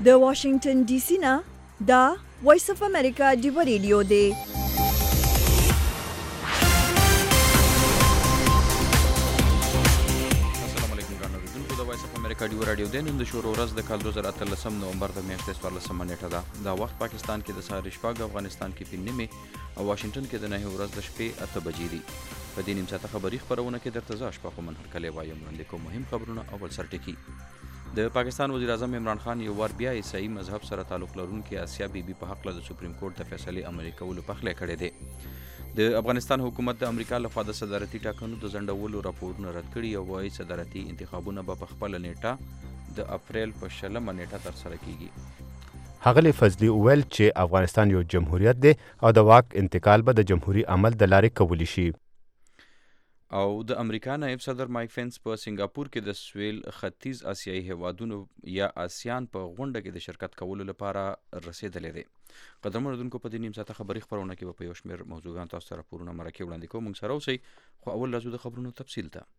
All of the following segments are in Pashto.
د واشنگټن ډي سي نه دا وایس اف امریکا ډیو ریډیو دی. السلام علیکم ګرانو اوریدونکو، د وایس اف امریکا ډیو رادیو دی. نن د شروع ورځ د کال 2013 نومبر د میاشتې 14 نیټه ده. دا وخت پاکستان کې د سهار شپږ، افغانستان کې 5 نیمه او واشنگټن کې د 9 ورځ د شپې 8 بجې دي. په دې نیم ساعته خبري خبرونه کې درته زه اشفاق منهر کلی وایم. وړاندې کوم مهم خبرونه. اول سرټکی. د پاکستان وزیر اعظم عمران خان یو وار بیا عیسائی مذهب سره تعلق لرونکي آسیا بیبي په حق له د سپریم کورټ د فیصلې عملي کولو پخلی کړی دی. د افغانستان حکومت د امریکا لخوا د صدارتي ټاکنو د ځنډولو راپورونه رد کړي او وايي صدارتي انتخابونه به په خپله نیټه د اپریل په 20 نیټه ترسره کیږي. ښاغلي فضلي وویل چې افغانستان یو جمهوریت دی او د واک انتقال به د جمهوري عمل د لارې کولی شي. او د امریکا نائب صدر مایک پینس په سنگاپور کې د سویل ختیځ آسیایي هیوادونو یا آسیان په غونډه کې د شرکت کولو لپاره رسیدلی دی. قدرمنو اوریدونکو، په دې نیم ساعته خبري خبرونه کې به په یو شمېر موضوعګانو تاسو ته راپورونه مرکې وړاندې کوو. موږ سره اوسئ، خو اول راځو د خبرونو تفصیل ته.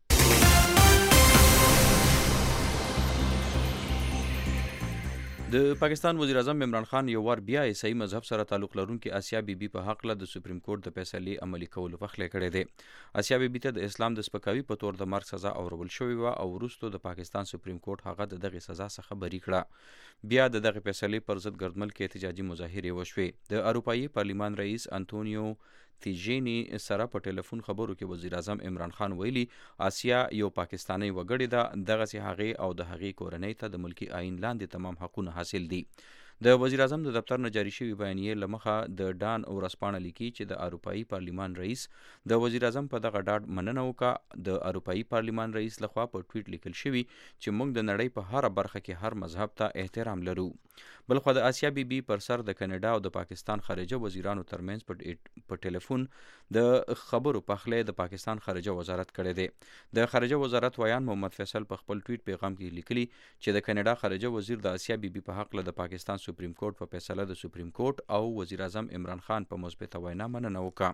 د پاکستان وزیر اعظم عمران خان یو وار بیا عیسائی مذهب سره تعلق لرونکي آسیا بیبي په حق له د سپریم کورټ د فیصلې عملي کولو پخلی کړی دی. آسیا بیبي ته د اسلام د سپکاوي په تور د مرګ سزا اورول شوې وه او وروستو د پاکستان سپریم کورټ هغه د دغې سزا څخه بری کړه. بیا د دغې فیصلې پر ضد ګردمل کې احتجاجي مظاهرې وشوې. د اروپایي پارلمان رئیس انتونیو تیجینی سره په ټلیفون خبرو کې وزیر اعظم عمران خان ویلي آسیا یو پاکستانی وګړی ده، دغسې هغې او د هغې کورنۍ ته د ملکي آئین لاندې تمام حقونه حاصل دي. د وزیر اعظم د دفتر نه جاري شوي بیانیې له مخه د ډان ورځپاڼه لیکي چې د اروپایي پارلمان رئیس د وزیر اعظم په دغه ډاډ مننه وکړه. د اروپایي پارلمان رئیس لخوا په ټویټ لیکل شوي چې موږ د نړۍ په هره برخه کې هر مذهب ته احترام لرو. بلخوا د آسیا بیبي پر سر د کاناډا او د پاکستان خارجه وزیرانو ترمنځ په ټلیفون د خبرو پخلی د پاکستان خارجه وزارت کړی دی. د خارجه وزارت ویان محمد فیصل په خپل ټویټ پیغام کې لیکلي چې د کاناډا خارجه وزیر د آسیا بیبي په حق له د پاکستان سپریم کورټ په فیصله د سپریم کورټ او وزیر اعظم عمران خان په مثبته وینا مننه وکړه.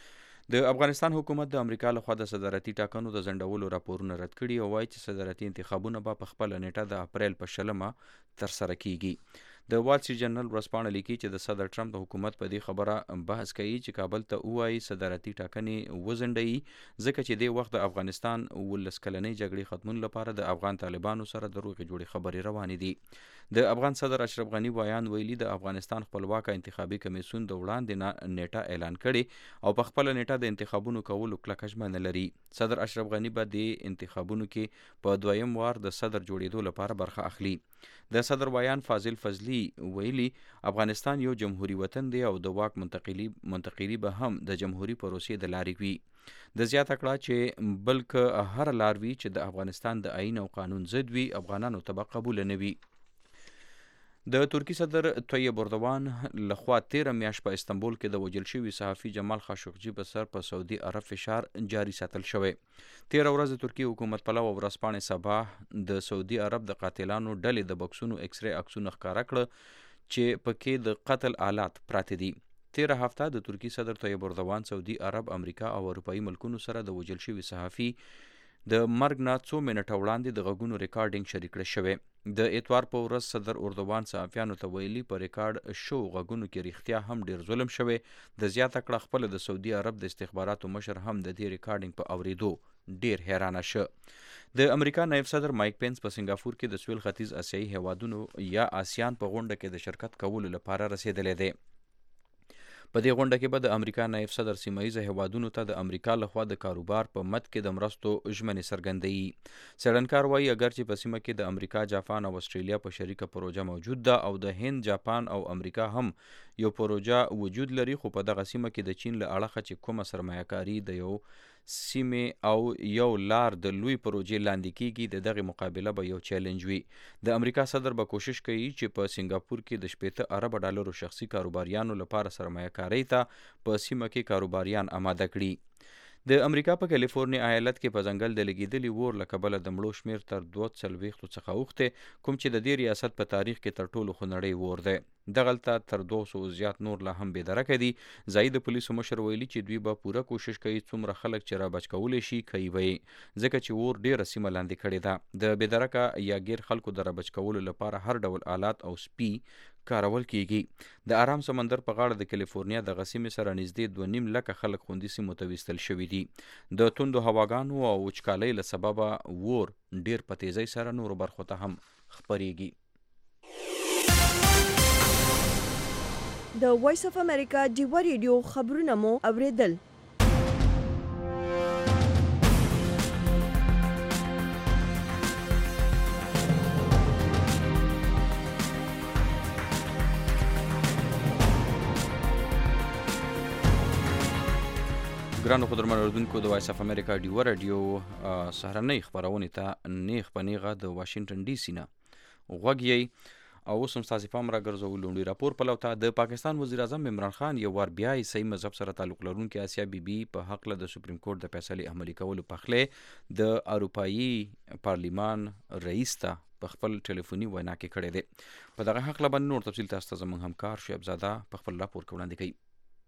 د افغانستان حکومت د امریکا لخوا د صدارتي ټاکنو د ځنډولو راپورونه رد کړي او وایي چې صدارتي انتخابونه به په خپله نیټه د اپریل په 20 ترسره کیږي. د وال سټریټ جرنل ورځپاڼه لیکي چې د صدر ټرمپ د حکومت په دې خبره بحث کوي چې کابل ته ووایي صدارتي ټاکنې وځنډوي، ځکه چې دې وخت د افغانستان 19 کلنۍ جګړې ختمولو لپاره د افغان طالبانو سره د روغې جوړې خبرې روانې دي. د افغان صدر اشرف غني ویان ویلي د افغانستان خپلواکه انتخابي کمیسیون د وړاندې نیټه اعلان کړي او په خپله نیټه د انتخابونو کولو کلکه ژمنه لري. صدر اشرف غني به د انتخابونو کې په دویم وار د صدر جوړېدو لپاره برخه اخلي. د صدر ویان فاضل فضلي ویلي افغانستان یو جمهوری وطن دی او د واک منتقلي به هم د جمهوری پروسې د لارې وي. د زیاته کړه چې بلکې هر لار وي چې د افغانستان د آئین او قانون ضد وي افغانانو ته به قبول نه وي. د ترکی صدر طیب اردوان لخوا 13 میاشت په استنبول کې د وژل شوي صحافي جمال خاشقجي په سر په سعودي عرب فشار جاري ساتل شوی. 13 ورځ د ترکی حکومت پلوه ورځپاڼې صباح د سعودي عرب د قاتلانو ډلې د بکسونو ایکسرې عکسونه ښکاره کړه چې پکې د قتل آلات پراته دي. 13 هفته د ترکی صدر طیب اردوان سعودي عرب، امریکا او اروپایي ملکونو سره د وژل شوي صحافي د مرګ نه څو منټه وړاندې د غږونو ریکارډینګ شریک کړی شوی. د اتوار په ورځ صدر اردوان صحافیانو ته ویلي په ریکارډ شو غږونو کې رښتیا هم ډیر ظلم شوی. د زیاته کړه خپل د سعودي عرب د استخباراتو مشر هم د دې ریکارډینګ په اوریدو ډیر حیرانه شه. د امریکا نائب صدر مایک پینس په سنگاپور کې د سویل ختیځ آسیایي هیوادونو یا آسیان په غونډه کې د شرکت کولو لپاره رسیدلی دی. په دې غونډه کې به د امریکا نائب صدر سیمه ییزه هیوادونو ته د امریکا لخوا د کاروبار په مد کې د مرستو ژمنې څرګندوي. څېړنکار وایي اگر چې په سیمه کې د امریکا، جاپان او استرالیا په شریکه پروژه موجود ده او د هند، جاپان او امریکا هم یو پروژه وجود لري، خو په دغه سیمه کې د چین له اړخه چې کومه سرمایه‌کاري د یو سیمې او یو لار د لوی پروژې لاندې کیږي، د دغه مقابله به یو چیلنج وي. د امریکا صدر به کوشش کوي چې په سنگاپور کې د 80 ارب ډالرو شخصي کاروباریانو لپاره سرمایه‌کاري ته په سیمه کې کاروباریان آماده کړي. د امریکا په کالیفورنیا ایالت کې په ځنګل د لګیدلي اور له کبله د مړو شمیر تر 240 څخه اوښتی، کوم چې د دې ریاست په تاریخ کې تر ټولو خونړی اور دی. دغلته تر 200 زیات نور لا هم بېدرکه دي. ځایي د پولیسو مشر ویلي چې دوی به پوره کوشش کوي څومره خلک چې را بچ کولی شي کوي به یې، ځکه چې اور ډېره سیمه لاندې کړې ده. د بېدرکه یا ګیر خلکو د را بچ کولو لپاره هر ډول آلات او سپي کارول کیږي. د آرام سمندر په غاړه د کالیفورنیا د غسیمې سره نږدې 2.5 لکه خلک خوندي سیمو ته ویستل شوي دي. د توندو هواګانو او وچکالۍ له سببه اور ډیر په تیزۍ سره نورو برخو ته هم خپریږي. د وایس اف امریکا ډیوا ریډیو خبرونه مو اوریدل. ګرانو قدرمنو اوریدونکو، د وایس اف امریکا ډیوا رادیو سهارنۍ خپرونې ته نیغ په نیغه د واشنګټن ډي سي نه غوږ یې او اوس هم ستاسې پام راګرځوو لومړي راپور پلو ته. د پاکستان وزیر اعظم عمران خان یو وار بیا عیسائی مذهب سره تعلق لرونکي آسیا بیبي په هکله د سپریم کورټ د فیصلې عملي کولو پخلی د اروپایي پارلیمان رئیس ته په خپل ټلیفوني وینا کې کړی دی. په دغه هکله باندې نور تفصیل تاسو ته زموږ همکار شعیب زاده په خپل راپور کې وړاندې کوي.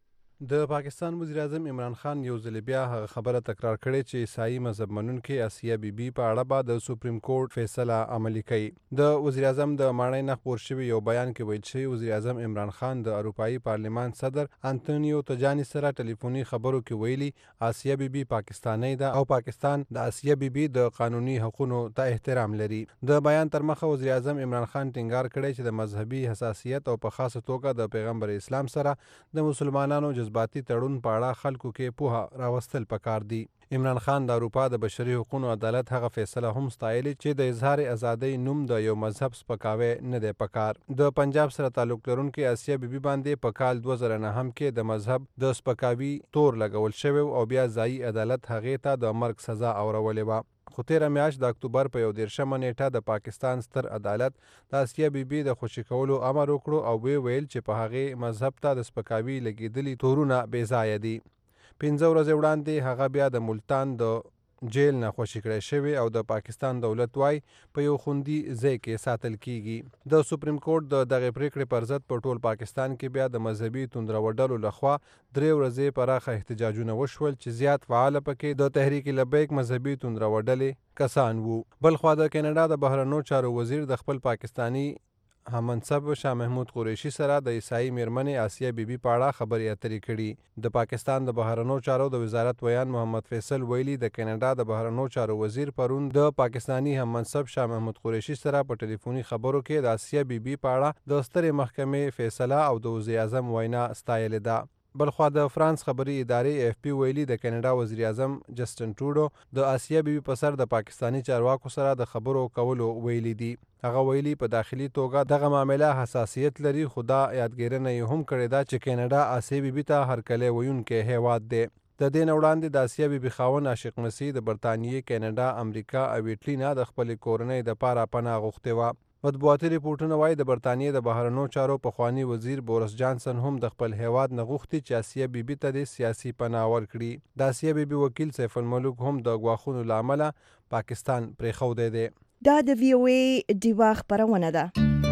د پاکستان وزیر اعظم عمران خان یو ځل بیا هغه خبره تکرار کړې چې عیسائی مذهب منونکي آسیا بیبي په اړه به د سپریم کورټ فیصله عملي کوي. د وزیر اعظم د ماڼۍ نه خپور شوي یو بیان کې ویل شوی وزیر اعظم عمران خان د اروپایي پارلیمان صدر انتونیو تجانی سره ټلیفوني خبرو کې ویلي آسیا بیبي پاکستانی ده او پاکستان د آسیا بیبي د قانوني حقوقو ته احترام لري. د بیان تر مخه وزیر اعظم عمران خان ټینګار کړی چې د مذهبي حساسیت او په خاصه توګه د پیغمبر اسلام سره د مسلمانانو جذباتي تړون په اړه خلکو کې پوهه راوستل پکار دي. عمران خان د اروپا د بشري حقوقو عدالت هغه فیصله هم ستایلې چې د اظهار ازادۍ نوم د یو مذهب سپکاوی نه دی پکار. د پنجاب سره تعلق لرونکي آسیا بیبي باندې په کال 2009 کې د مذهب د سپکاوي تور لګول شوی او بیا ځایي عدالت هغې ته د مرګ سزا اورولې وه. خو تیره میاشت د اکتوبر په 11 نیټه د پاکستان ستر عدالت د آسیا بیبي د خوشي کولو امر وکړو او ویل چې په هغې مذهب ته د سپکاوي لګېدلي تورونه بې ځایه دي. 15 ورځې وړاندې هغه بیا د ملتان د جیل نه خوشي کړی شوی او د پاکستان دولت وای په یو خوندي ځای کې ساتل کیږي. د سپریم کورټ د دغه پریکړې پر ضد په ټول پاکستان کې بیا د مذهبي توندروډلو لخوا 3 ورځې پراخه احتجاجونه وشول چې زیات فعال پکې د تحریک لبیک مذهبي توندروډلې کسان وو. بل خوا د کینیډا د بهرنیو چارو وزیر د خپل پاکستانی همنصب شاه محمود قریشي سره د عیسائی میرمنې آسیا بیبي په اړه خبرې اترې کړي. د پاکستان د بهرنیو چارو د وزارت ویان محمد فیصل ویلي د کینیډا د بهرنیو چارو وزیر پرون د پاکستانی همنصب شاه محمود قریشي سره په ټلیفوني خبرو کې د آسیا بیبي په اړه د سترې محکمې فیصله او د وزیر اعظم وینا ستایلې ده. بلخوا د فرانس خبري ادارې AFP ویلي د کینیډا وزیر اعظم جسټن ټروډو د آسیا بیبي په سر د پاکستانی چارواکو سره د خبرو کولو ویلي دي. هغه ویلي په داخلي توګه دغه معامله حساسیت لري، خو دا یادګیرنه یې هم کړې ده چې کینیډا آسیا بیبي ته هرکلی ویونکی هیواد دی. د دې نه وړاندې د آسیا بیبي خاوند عاشق مسیح د برطانیې، کینیډا، امریکا او ایټلي نه د خپلې کورنۍ دپاره پناه غوښتې وه. مطبوعاتي ریپورټونه وایي د برطانیې د بهرنیو چارو پخواني وزیر بورس جانسن هم د خپل هیواد نه غوښتي چې آسیا بیبي ته د سیاسي پناه ورکړي. د آسیا بیبي وکیل سیف الملوک هم د ګواښونو له امله پاکستان پرېښودی دی. دا د VOA ډیوا خپرونه ده.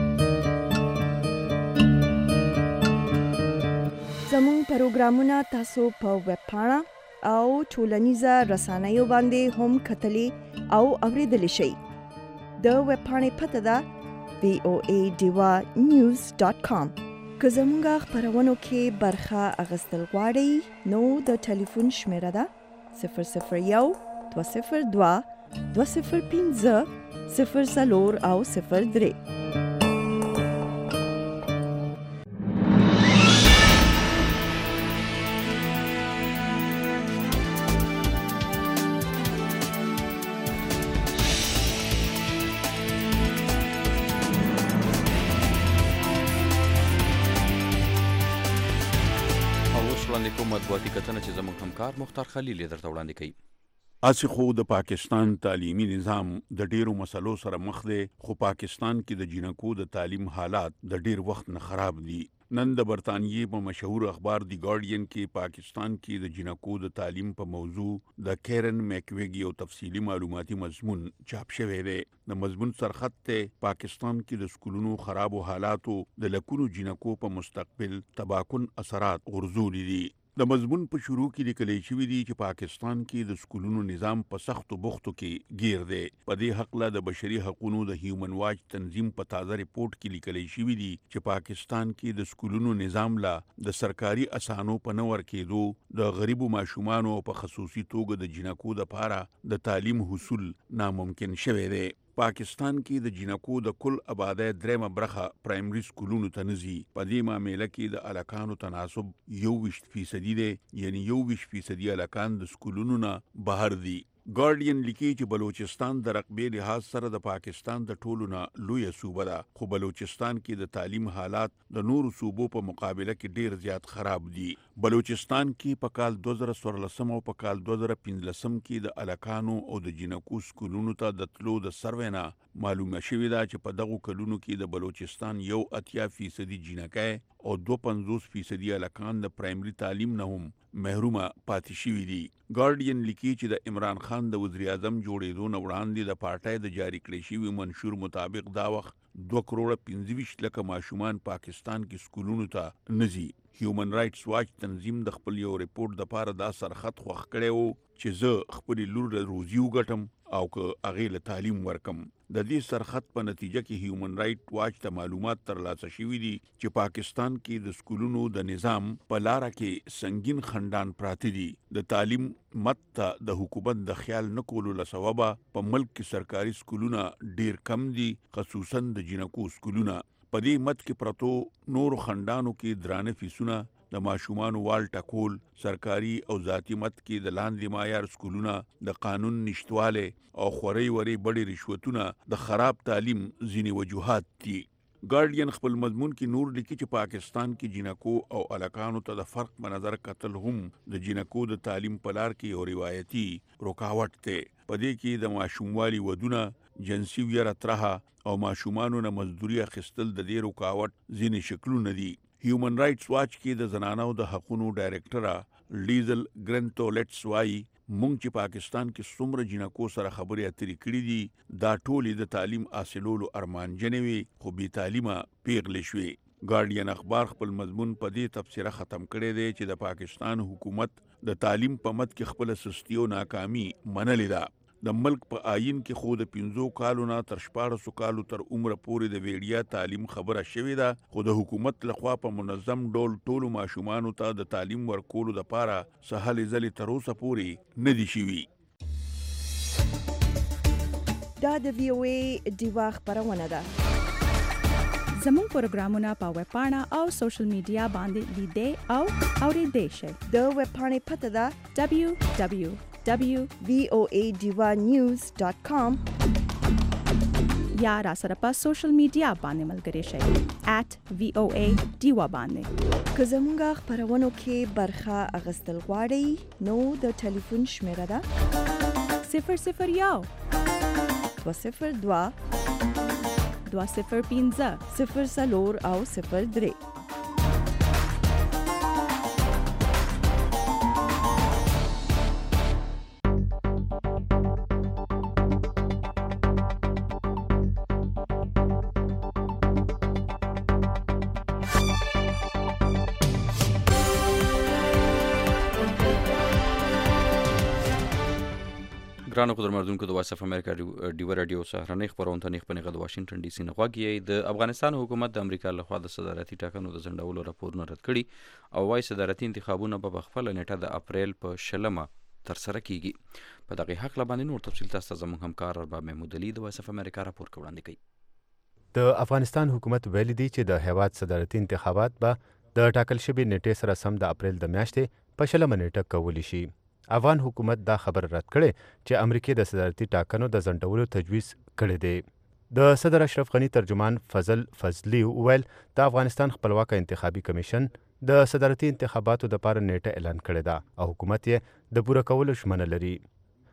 زموږ پروګرامونه تاسو په ویب پاڼه او ټولنیزه رسنیو باندې هم کتلی او اوریدلی شئ. د ویب پاڼې پته ده voadivanews.com. که زموږ خپرونو کې برخه اخیستل غواړئ نو د ټلیفون شمیره ده 001 202 205 04 او 03. مطبوعاتي کتنه چې زموږ همکار مختار خلیل درته وړاندې کوي. اسی خو د پاکستان تعلیمي نظام د ډیرو مسلو سره مخ دی، خو پاکستان کې د جنکو د تعلیم حالات د ډیر وخت نه خراب دي. نن د برطانیې په مشهور اخبار دی ګارډین کې پاکستان کې د جنکو د تعلیم په موضوع د کیرن میکویګ یو تفصیلی معلوماتي مضمون چاپ شوی دی. د مضمون سرخط ته پاکستان کې د سکولونو خرابو حالاتو د لکونو جنکو په مستقبل تباکن اثرات غورځولي دي. د مضمون په شروع کې لیکل شوی دی چې پاکستان کې د سکولونو نظام په سختو بوختو کې گیر دی. په دې حق له د بشري حقوقو د هیومن واچ تنظیم په تازه ریپورت کې لیکل شوی دی چې پاکستان کې د سکولونو نظام لا د سرکاري اسانو په نور کېدو د غریبو ماشومان او په خصوصي توګه د جنکو د لپاره د تعلیم حصول ناممکن شوی دی. پاکستان کې د جنکو د کل آبادی 3 برخه پرایمري سکولونو ته نزي. په دې معاملې کې د الکانو تناسب 21% دی، یعنی 21% الکان د سکولونو نه بهر دي. ګارډین لیکي چې بلوچستان د رقبې لحاظ سره د پاکستان د ټولو نه لویه صوبه ده، خو بلوچستان کې د تعلیم حالات د نورو صوبو په مقابله کې ډیر زیات خراب دي. بلوچستان کې په کال 2014 او په کال 2015 کې د الکانو او د جنکو سکولونو ته د تلو د سروې نه معلومه شوې ده چې په دغو کلونو کې د بلوچستان 80% جنکۍ او 52% الکان د پرایمري تعلیم نه هم محرومه پاتې شوي دي. ګارډین لیکي چې د عمران خان د وزیر اعظم جوړېدو نه وړاندې د پارټۍ د جاری کړی شوي منشور مطابق دا وخت 2.25 ماشومان پاکستان کې سکولونو ته نزي. هیومن رائټس واچ تنظیم د خپل یو ریپورت د پاره دا سرخط خوښ کړی وو چې زه خپل لور له روزي وګټم او که هغې له تعلیم ورکم. د دې سرخط په نتیجه کې هیومن رائټ واچ ته معلومات ترلاسه شوي دي چې پاکستان کې د سکولونو د نظام په لاره کې سنگین خندان پراته دي. د تعلیم مت ته د حکومت د خیال نه کولو له سببه په ملک کې سرکاري سکولونه ډیر کم دي، خصوصا د جنکو سکولونه. په دې مت کې پرتو نور خندانو کې درانه فیسونه، د ماشومانو وال ټکول، سرکاري او ذاتی مت کې د لاندې معیار سکولونه، د قانون نشتواله او خوري وري بډې رشوتونه د خراب تعلیم ځینې وجوهات دي. ګارډین خپل مضمون کې نور لیکي چې پاکستان کې جنکو او الکانو ته د فرق په نظر کتل هم د جنکو د تعلیم په لار کې یو روایتي رکاوټ دی. په دې کې د ماشوموالي ودونه، جنسي ویره ترهه او ماشومانو نه مزدوري اخیستل د دې رکاوټ ځینې شکلونه دي. هیومن رائټس واچ کې د زنانو د حقوقو ډایرکټره لیزل ګرنټولټس وايي مونږ چې پاکستان کې څومره جنکو سره خبرې اترې کړې دي دا ټولې د تعلیم حاصلولو ارمانجنې وي، خو بې تعلیمه پیغلې شوې. ګارډین اخبار خپل مضمون په دې تبصره ختم کړی دی چې د پاکستان حکومت د تعلیم په مت کې خپل سستی او ناکامي منلې ده. د ملک په آئین کې خو د 15 کالو نه تر 14 کالو تر عمر پورې د ویډیا تعلیم خبره شوې ده، خو د حکومت لخوا په منظم ډول ټولو ماشومانو ته د تعلیم ورکولو لپاره سهل ځلې تر اوسه پورې نه دي شوي. دا د VOA ډیوا خبرونه ده. زموږ پروګرامونه په ویب پاڼه او سوشل میډیا باندې لیدئ او اورېدئ شئ. د ویب پاڼې پته ده www.voadivanews.com یا را سره په سوشل میډیا باندې ملګري شئ @VOA ډیوا باندې. که زموږ خبرونو کې برخه اخیستل غواړئ نو د ټلیفون شمیره ده 001 202 205 04 او 03. ګرانو قدرمنونکو د وایس اف امریکا ډیوا رادیو سهرنۍ خبرونه ته نخبنه د واشنگټن ډي سي نه غواګي. د افغانستان حکومت د امریکا لخوا د صدارتي ټاکنو د ځنډولو راپورونه رد کړي او وايي صدارتي انتخابونه به خپل نیټه د اپریل په 20 تر سره کیږي. په دغه حق لباندې نور تفصیل تاسو زموږ همکار ارباب محمود علي د وایس اف امریکا راپور وړاندې کوي. د افغانستان حکومت ویلي دی چې د هیواد صدارتي انتخابات به د ټاکل شوي نیټې سره سم د اپریل د میاشتې په 20 نیټه کولی شي. افغان حکومت دا خبر رد کړي چې امریکا د صدارتي ټاکنو د ځنډولو تجویز کړی دی. د صدر اشرف غنی ترجمان فضل فضلی وویل د افغانستان خپلواک انتخابي کمیشن د صدارتي انتخاباتو د لپاره نیټه اعلان کړې ده او حکومت یې د پوره کولو ژمنه لري.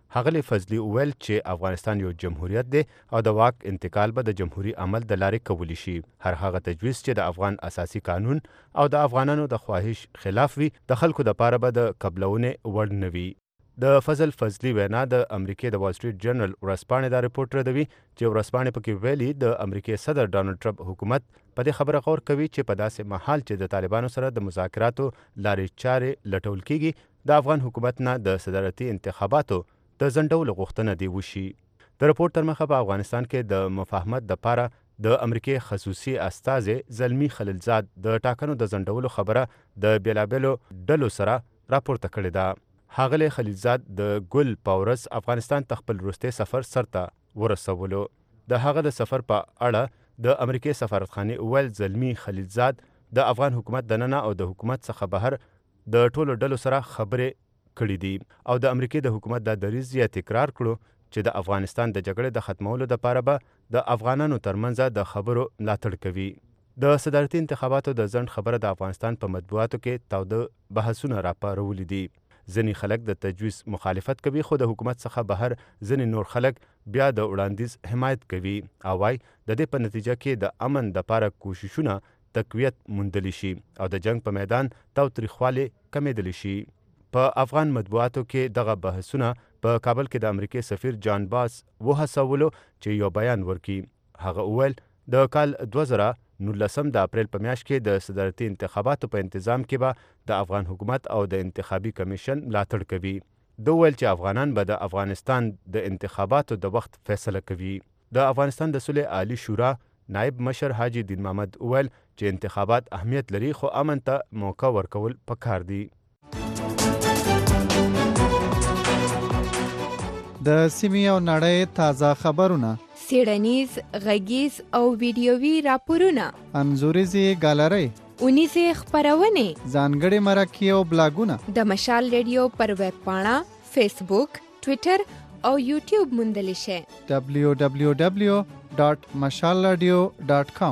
ښاغلي فضلي وویل چې افغانستان یو جمهوریت دی او د واک انتقال به د جمهوری عمل د لارې کولی شي. هر هغه تجویز چې د افغان اساسي قانون او د افغانانو د خواهش خلاف وي د خلکو دپاره به د قبلونې وړ نه وي. د فضلي وینا د امریکې د وال سټریټ جرنل ورځپاڼې دا رپورټ ردوي چې ورځپاڼې پکې ویلي د امریکې صدر ډانلډ ټرمپ حکومت په دې خبره غور کوي چې په داسې مهال چې د طالبانو سره د مذاکراتو لارې چارې لټول کیږي د افغان حکومت نه د صدارتي انتخاباتو د ځنډولو غوښتنه دی وشي. د رپورټ تر مخه په افغانستان کې د مفاهمت دپاره د امریکې خصوصي استازی زلمی خلیلزاد د ټاکنو د ځنډولو خبره د بیلابیلو ډلو سره راپورته کړې ده. ښاغلی خلیلزاد د ګل په ورځ افغانستان ته خپل وروستی سفر سرته ورسولو. د هغه د سفر په اړه د امریکې سفارتخانې وویل زلمی خلیلزاد د افغان حکومت دننه او د حکومت څخه بهر د ټولو ډلو سره خبرې کړي دي او د امریکې د حکومت دا دریځ یې تکرار کړو چې د افغانستان د جګړې د ختمولو دپاره به د افغانانو ترمنځ د خبرو ملاتړ کوي. د صدارتي انتخاباتو د ځنډ خبره د افغانستان په مطبوعاتو کې تاوده بحثونه راپارولي دي. ځینې خلک د تجویز مخالفت کوي خو د حکومت څخه بهر ځینې نور خلک بیا د وړاندیز حمایت کوي او وایي د دې په نتیجه کې د امن دپاره کوششونه تقویت موندلی شي او د جنگ په میدان تاوتریخوالی کمیدلی شي. په افغان مطبوعاتو کې دغه بحثونه په کابل کې د امریکې سفیر جان باس وهڅولو چې یو بیان ورکړي. هغه وویل د کال 2019 د اپریل په میاشت کې د صدارتي انتخاباتو په انتظام کې به د افغان حکومت او د انتخابي کمیشن ملاتړ کوي. د ویل چې افغانان به د افغانستان د انتخاباتو د وخت فیصله کوي. د افغانستان د صلح عالی شورا نائب مشر حاجی دین محمد ویل چې انتخابات اهمیت لري خو امن ته موقع ورکول پکار دي. د سیمې او نړۍ تازه خبرونه، څېړنیز، غږیز او ویډیوي راپورونه، انځوریزې ګالرۍ، اونیزې خپرونې، ځانګړې مرکې او بلاګونه د مشال ریډیو پر ویب پاڼه، فیسبوک، ټویټر او یوټیوب موندلی شئ. www.mashalradio.com.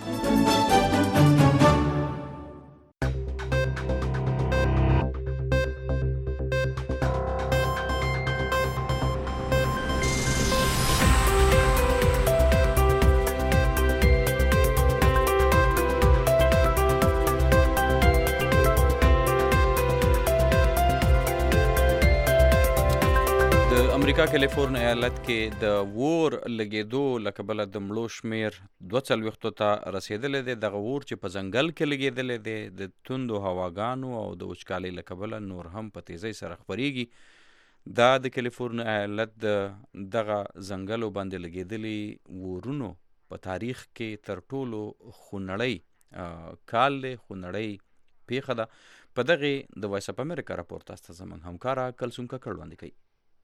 امریکا کالیفورنیا ایالت کې د اور لګېدو له کبله د مړو شمیر 42 ته رسېدلی دی. دغه اور چې په ځنګل کې لګېدلی دی د توندو هواګانو او د وچکالۍ له کبله نور هم په تیزۍ سره خپریږي. دا د کالیفورنیا ایالت دغه ځنګلو باندې لګېدلي اورونو په تاریخ کې تر ټولو خونړی کال دی، خونړی پیښه ده. په دغې د وایس اپ امریکا راپور تاسو ته زموږ همکاره کلسوم ککړ وړاندې کوي.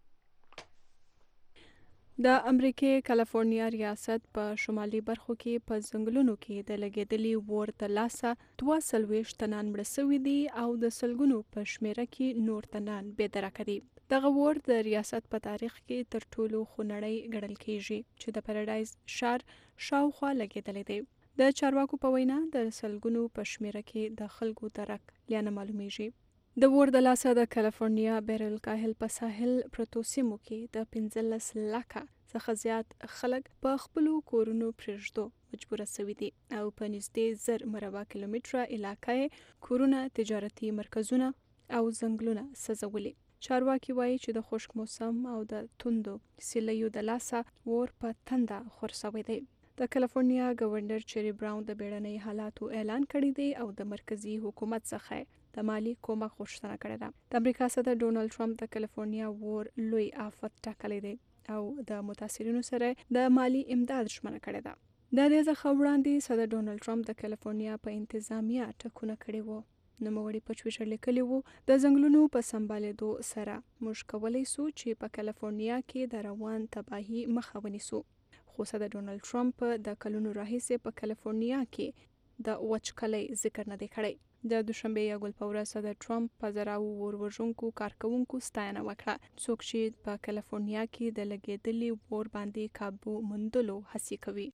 د امریکې کالیفورنیا ریاست په شمالي برخو کې په ځنګلونو کې د لګېدلي اور د لاسه 42 تنان مړه سوي دي او د سلګونو په شمیره کې نور تنان بېدرکه دي. دغه اور د ریاست په تاریخ کې تر ټولو خونړی ګڼل کیږي چې د پیراډایز ښار شاوخوا لګېدلی دی. د چارواکو په وینا د سلګونو په شمیره کې د خلکو درک لیانه معلومیږي. د اور د لاسه د کالیفورنیا بیرل کاهل په ساحل پرتو سیمو کې د 15 لکه څخه زیات خلک په خپلو کورونو پرېږدو مجبوره سوي دي او په نږدې 1000 مربع کیلومتره علاقه کورونه، تجارتي مرکزونه او ځنګلونه سوځولي. چارواکي وایي چې د خشک موسم او د توندو سیلیو د لاسه اور په تنده خورسوي دی. د کالیفورنیا گورنر چری براون د بیړنۍ حالاتو اعلان کړی دی او د مرکزی حکومت څخه د مالی کومک غوښتنه کړې ده. د امریکا صدر ډونالد ټرمپ د کالیفورنیا اور لوی آفت ټاکلی دی او د متاثرینو سره د مالی امداد ژمنه کړې ده. د دې څخه وړاندې صدر ډونالد ټرمپ د کالیفورنیا په انتظامیه ټکونه کړي وو. نوموړي په ټویټر لیکلي وو د ځنګلونو په سمبالېدو سره موږ کولی سو چې په کالیفورنیا کې د روان تباهي مخه ونیسو. خو صدر ډونالد ټرمپ د کلونو راهیسې په کالیفورنیا کې د وچکالۍ ذکر نه دی کړی. د دوشنبه یګل په ورځ صدر ټرمپ په زراعو اور وژونکو کارکونکو ستاینه وکړه څوک چې په کالیفورنیا کې د لګېدلي اور باندې کابو موندلو هڅې کوي.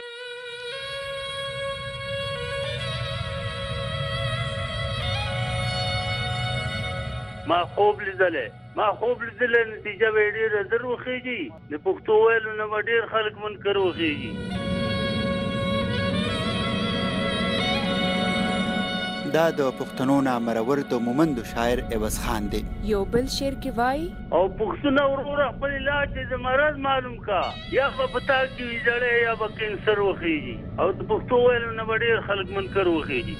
ما خوب لیدلې نتیجه به ډېره زر وخېږي د پښتو ویلو نه به ډېر خلک منکر وخېږي. دا د پښتنو نامرور د مومندو شاعر عوض خان دی. یو بل شعر کې وایي او پښتونه وروره خپل علاج د مرض معلوم کا یا به پتا کې ویجړې یا به کینسر وخېږي او د پښتو ویلو نه به ډېر خلک منکر وخېږي.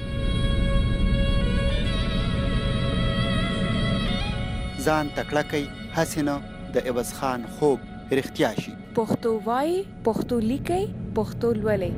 ځان تکړه کوي هسې نه د عوض خان خوب رښتیا شي. پښتو وایي، پښتو لیکي، پښتو لولي.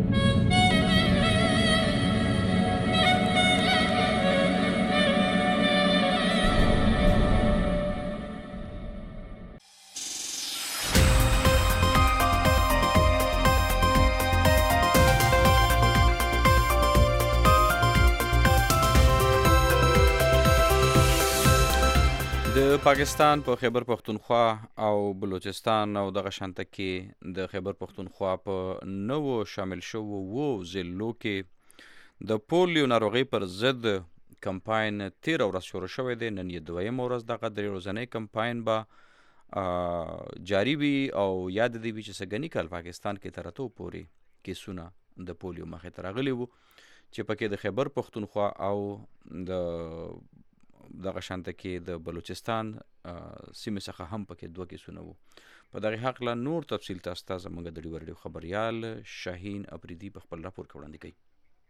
د پاکستان په خیبر پختونخوا او بلوچستان او دغه شانته کې د خیبر پختونخوا په نوو شامل شوو ضلعو کې د پولیو ناروغۍ پر ضد کمپاین 13 ورځ شروع شوی دی. نن یې دویمه ورځ دغه درې ورځنی کمپاین به جاری وي او یاد دی وي چې سږني کال پاکستان کې تر اتو پورې کیسونه د پولیو مخې ته راغلي وو چې پکې د خیبر پختونخوا او دغه شانته کې د بلوچستان سیمې څخه هم پکې دوه کیسونه وو. په دغه حق لا نور تفصیل تاسو ته زموږ د ډیو خبريال شاهین افریدي په خپل راپور کې وړاندې کوي.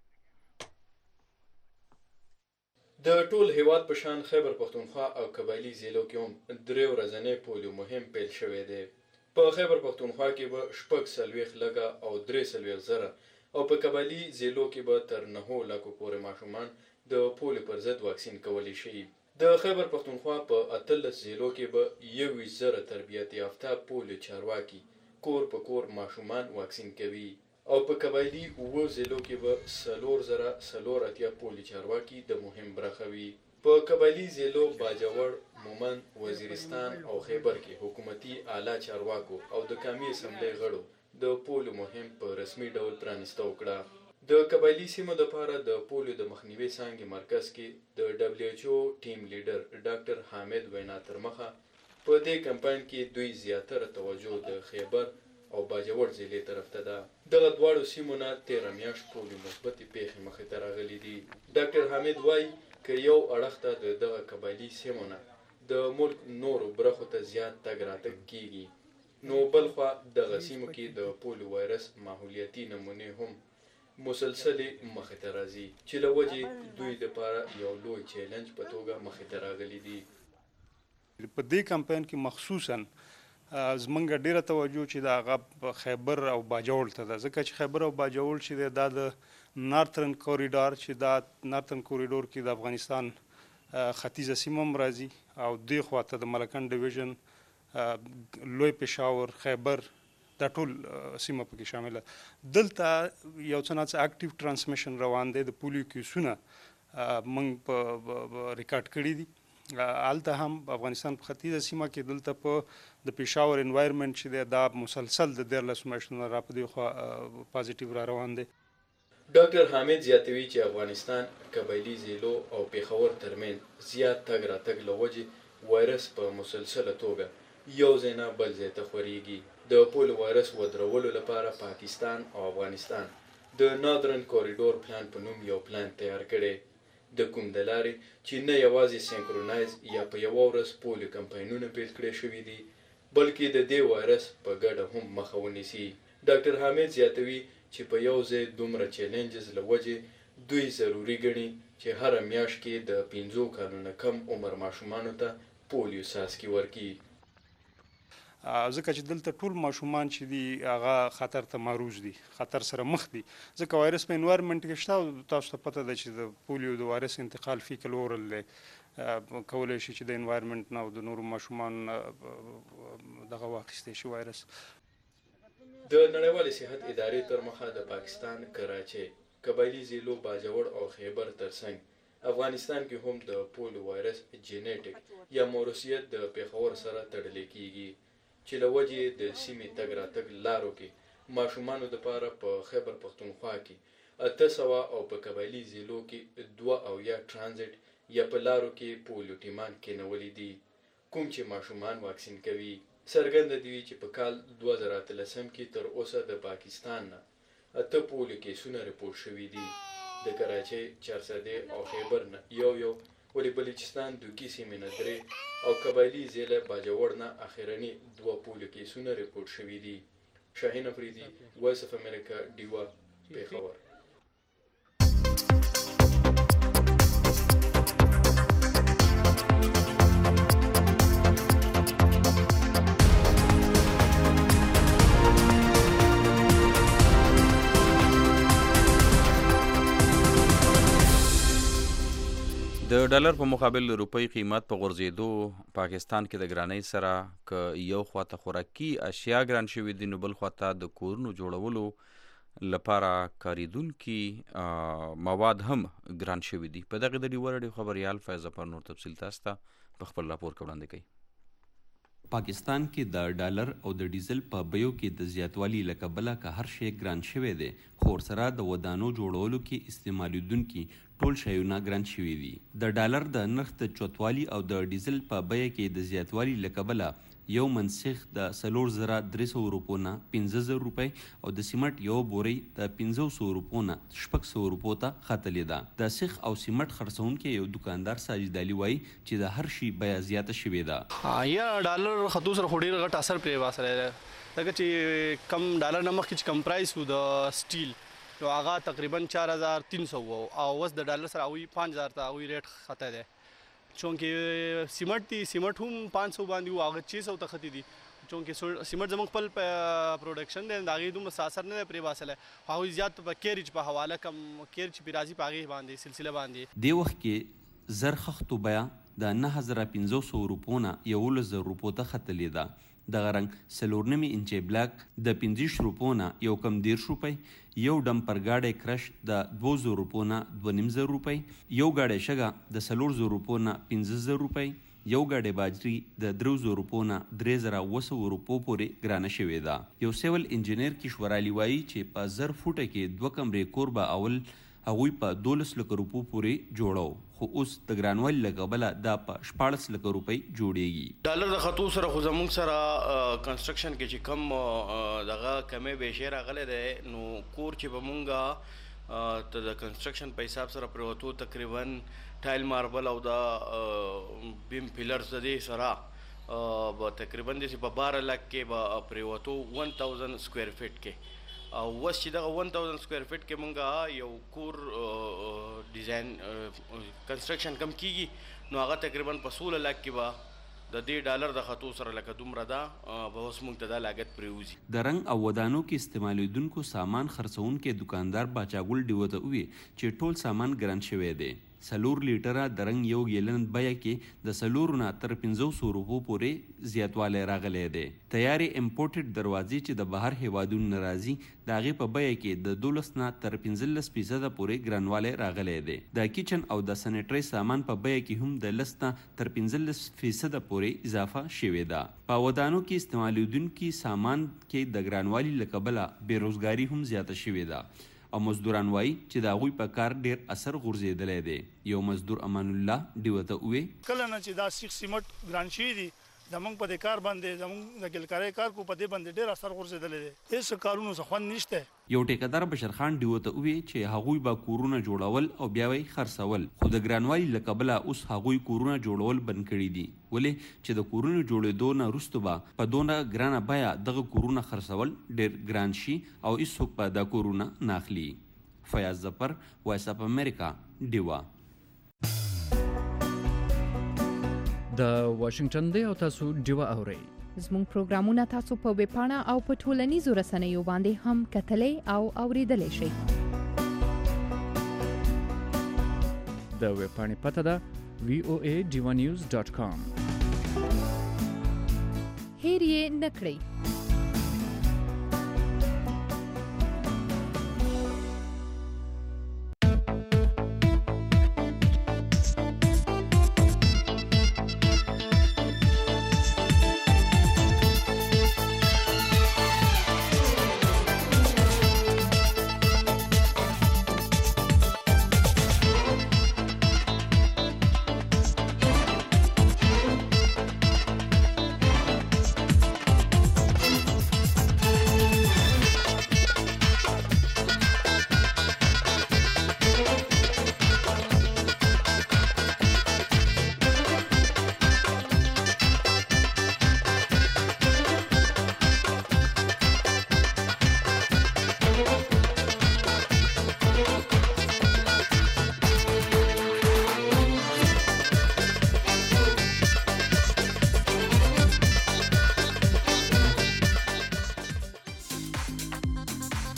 د ټول هیواد په شان خیبر پختونخوا او قبایلی ضلعو کې هم درې ورځنی پولیو مهم پیل شوی دی. په خیبر پختونخوا کې به 40 لکه او 3 زره او په قبایلی ضلعو کې به تر 9 لکه پورې ماشومان د پولیو پر ضد واکسین کولی شي. د خیبر پختونخوا په 18 ضلعو کې به 21,000 تربیت یافته پولیو چارواکي کور په کور ماشومان واکسین کوي او په قبایلی 9 ضلعو کې به 4,480 پولیو چارواکي د مهم برخه وي. په قبایلی ضلعو باجوړ، مومند، وزیرستان او خیبر کې حکومتي اعلی چارواکو او د قومي اسمبلی غړو د پولیو مهم په رسمي ډول پرانیسته وکړه. د قبایلی سیمو لپاره د پولیو د مخنیوي څانګې مرکز کې د WHO ټیم لیډر ډاکټر حامد وینا تر مخه په دې کمپاین کې دوی زیاتره توجه د خیبر او باجوړ ضلع طرف ته ده. دغه دواړو سیمو نه 13 میاشت پولیو مثبتې پیښې مخې ته راغلي دي. ډاکټر حامد وایي که یو اړخ ته د دغه قبایلی سیمو نه د ملک نورو برخو ته زیات تګ راتګ کیږي نو بل خوا دغه سیمو کې د پولیو وایرس ماحولیتي نمونې هم مسلسلې مخې ته راځي چې له وجې دوی لپاره یو لوی چیلنج په توګه مخې ته راغلي دي. په دې کمپاین کې مخصوصاً زمونږ ډیره توجه چې د هغه خیبر او باجوړ ته ده، ځکه چې خیبر او باجوړ چې دا د نارترن کوریډور چې دا نارترن کوریډور کې د افغانستان ختیځه سیمه هم راځي او دې خواته د ملکن ډیویژن، لوی پېښور، خیبر دا ټول سیمه پکې شامله. دلته یو څه ناڅه اکټیو ترانسمیشن روان دی. د پولیو کیسونه موږ په ریکارډ کړي دي. هلته هم افغانستان په ختیځه سیمه کې دلته په د پېښور انوایرمنټ چې دی دا مسلسل د 13 میاشتو را په دې خوا پازیټیو را روان دی. ډاکټر حامد زیاتوي چې افغانستان قبایلی ضلعو او پېښور ترمنځ زیات تګ راتګ له وجې وایرس په مسلسله توګه یو ځای نه بل ځای ته خورېږي. د پولیو وایرس ودرولو لپاره پاکستان او افغانستان د نادرن کوریډور پلان په نوم یو پلان تیار کړی د کوم د لارې چې نه یوازې سینکرونایز یا په یوه ورځ پولیو کمپاینونه پیل کړی شوي دي بلکې د دې وایرس په ګډه هم مخه ونیسي. ډاکټر حامد زیاتوي چې په یو ځای دومره چیلنجز له وجې دوی ضروري ګڼي چې هره میاشت کې د 15 کالو نه کم عمر ماشومانو ته پولیو څاڅکي ورکړي. ځکه چې دلته ټول ماشومان چې دي هغه خطر ته معرض دي، خطر سره مخ دي، ځکه وایرس په انوایرمنټ کې شته او تاسو ته پته ده چې د پولیو د وایرس انتقال فیکل اورل دی، کولی شي چې د انوایرمنټ نه او د نورو ماشومان دغه واخیستی شي وایرس. د نړیوالې صحت ادارې تر مخه د پاکستان کراچۍ، قبایلی ضلعو باجوړ او خیبر ترڅنګ افغانستان کې هم د پولیو وایرس جینیټک یا موروثیت د پېښور سره تړلی کیږي چې له وجې د سیمې تګ راتګ لارو کې ماشومانو دپاره په خیبر پختونخوا کې 800 او په قبایلي ضلعو کې 2 ټرانزیټ یا په لارو کې پولیو ټیمان کېنولي دي کوم چې ماشومان واکسین کوي. څرګنده دی چې په کال 2013 کې تر اوسه د پاکستان نه 8 پولیو کیسونه رپورټ شوي دي. د کراچۍ، چارسده او خیبر نه یو ولې بلوچستان، دوکی سیمې نه 3 او قبایلی ضلع باجوړ نه اخرنی 2 پولیو کیسونه رپورټ شوي دي. شاهین افریدي، وایس اف امریکا، ډیوا، پیښور. د ډالر په مقابل د روپۍ قیمت په غورځېدو پاکستان کې د ګرانۍ سره که یو خواته خوراکي اشیا ګران شوي دي نو بل خواته د کورونو جوړولو لپاره کاریدونکي مواد هم ګران شوي دي. په دغه د ډیوه راډیو خبریال فیض ظفر نور تفصیل تاسو ته په خپل راپور کې وړاندې کوي. پاکستان کې د ډالر او د ډیزل په بیو کې د زیاتوالي له کبله که هر شی ګران شوی دی خو ورسره د ودانو جوړولو کې استعمالیدونکي ټول شیونه ګران شوي دي. د ډالر د نرخ د چوتوالي او د ډیزل په بیه کې د زیاتوالي له کبله یو منسیخ د 4300 روپو نه 5000 روپۍ او د سیمټ یو بوري د 500 روپو نه 600 روپو ته ختلې ده. د سیخ او سیمټ خرڅونکي یو دکاندار ساجد علي وایي چې د هر شي بیه زیاته شوې ده. یا ډالر خطو سره خو ډېر غټ اثر پرې واسره ده ځکه چې کم ډالر نه مخکې چې کم پرایس و د سټیل نو هغه تقریبا 4300 او اوس د ډالر سره اوی 5000 ته اوی ریټ خطه ده. چونکه سیمټ هم 500 باندې او هغه 600 ته ختی دي چونکه سیمټ زموږ خپل پروډکشن دی دا غي دومره اثر نه پرې واسله هغه زیات په کیریج په حواله کم کیریج پیرازي پاغي باندې سلسله باندې دی وخت کې زرخختو بیا د 9500 روپو نه 1000 روپو ته ختلې ده. د غرنګ سلورنمی انچي بلاک د 15 روپو نه یو کم 10 روپۍ، یو ډمپر گاډی کرش د 2000 روپو نه 2500 روپۍ، یو گاډی شګه د 4000 روپو نه 15000 روپۍ، یو گاډی باجری د 3000 روپو نه 3900 روپو پورې ګرانه شوې ده. یو سیول انجینیر کشور علي وایي چې په 1000 فوټه کې 2 کمرې کور به اول هغوی په 12 لک روپو پورې جوړو خو اوس د ګرانوالي له کبله دا په 14 لک روپۍ جوړیږي. ډالر د خطو سره خو زموږ سره کنسټرکشن کې چې کم دغه کمې بیشې راغلی دی نو کور چې به مونږ ته د کنسټرکشن په حساب سره پرېوتو تقریبا ټایل ماربل او د بیم پیلرز د دې سره به تقریبا داسې په 12 لک کې به پرېوتو 1000 سکویر فټ کې او اوس چې دغه 1000 سکویر فټ کې مونږ یو کور ډیزاین کنسټرکشن کم کیږي نو هغه تقریبا په 16 لک کې به د دې ډالر د خطو سره لکه دومره ده به اوس مونږ ته دا لاګت پرېوځي. د رنګ او ودانو کې استعمالیدونکو سامان خرڅونکي دکاندار باچاګل ډیوه ته وویل چې ټول سامان ګران شوی دی. 4 لیټره د رنګ یو ګیلن بیه کې د 4 نه تر 500 روپو پورې زیاتوالی راغلی دی. تیارې امپورټډ دروازې چې د بهر هیوادونو نه راځي د هغې په بیه کې د 12 نه تر 15% پورې ګرانوالی راغلی دی. د کچن او د سنیټرۍ سامان په بیه کې هم د 10 نه تر 15% پورې اضافه شوې ده. په ودانو کې استعمالیدونکي سامان کې د ګرانوالي له کبله بېروزګاري هم زیاته شوې ده او مزدوران وایي چې د هغوی په کار ډیر اثر غورځېدلی دی. یو مزدور امان الله ډیوه ته وویل کله نه چې دا سیخ سیمټ ګران شوي دي زمونږ په دې کار باندې زمونږ د ګلکارۍ کار کو په دې باندې ډیر اثر غورځېدلی دی. هېڅ کارونو څه خوند نشته. یو ټیکدار بشر خان ډیوه ته وویل چې هغوی به کورونه جوړول او بیا یې خرڅول خو د ګرانوالي له کبله اوس هغوی کورونه جوړول بند کړي دي ولې چې د کورونو جوړېدو نه وروسته به په دونه ګرانه بیه دغه کورونه خرڅول ډیر ګران شي او هېڅوک به دا کورونه نه اخلي. فیاض ظفر، وایس اف امریکا، ډیوا. د واشنگټن دی او تاسو ډیوا اورئ. زموږ پروګرامونه تاسو په ویبپاڼه او په ټولنیزو رسنیو باندې هم کتلی او اوریدلی شئ. د ویبپاڼې پته ده voa.divanews.com. هیر یې نه کړئ. شي